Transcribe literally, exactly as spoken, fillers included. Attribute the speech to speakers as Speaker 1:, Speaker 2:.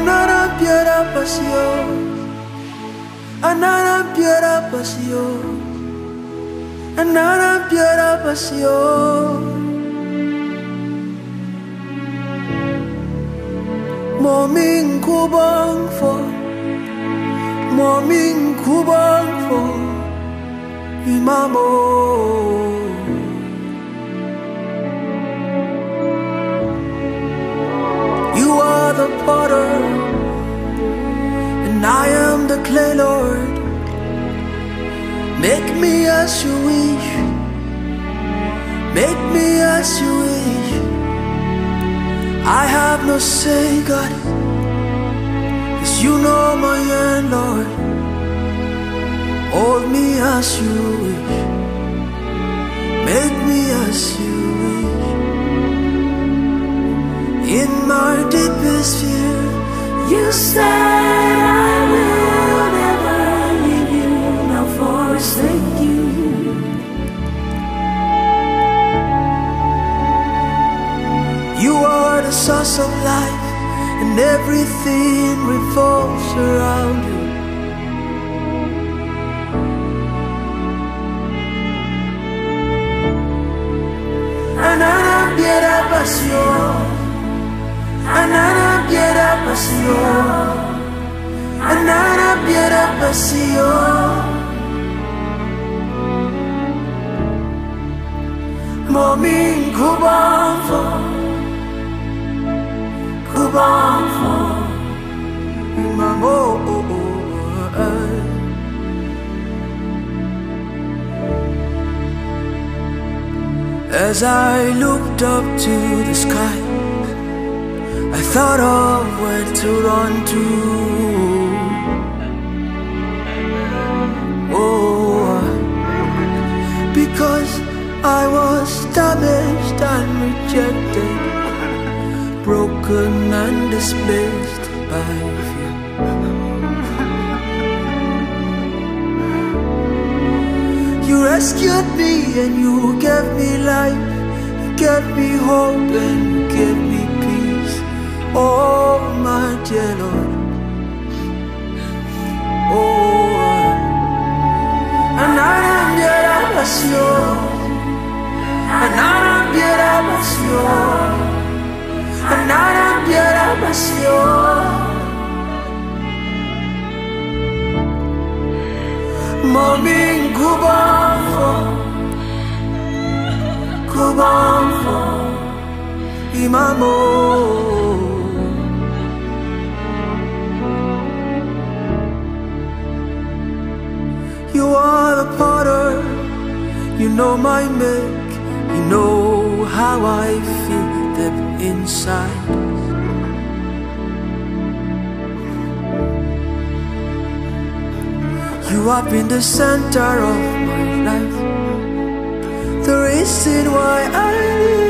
Speaker 1: Another piedra pasión, another piedra pasión, another piedra pasión. Morning kubang for, morning kubang for, imamo. You are the potter, and I am the clay, Lord. Make me as you wish, make me as you wish. I have no say, God, 'cause you know my end, Lord. Hold me as you wish, make me as you wish. In my deepest fear, you said I will never leave you nor forsake you. You are the source of life, and everything revolves around you. Another piedra pasión, another piedra pasión, another piedra pasión. Morning kubang for, kubang for, imamo. As I looked up to the sky, I thought of where to run to. Oh, because I was damaged and rejected, broken and displaced by fear. You rescued me and you gave me life, you gave me hope and you gave me peace. Oh, my dear Lord. Oh, another piedra pasión, another piedra pasión, another piedra pasión. Morning kubang for, kubang for, imamo. You are the potter, you know my make, you know how I feel deep inside. You have been the center of my life, the reason why I live.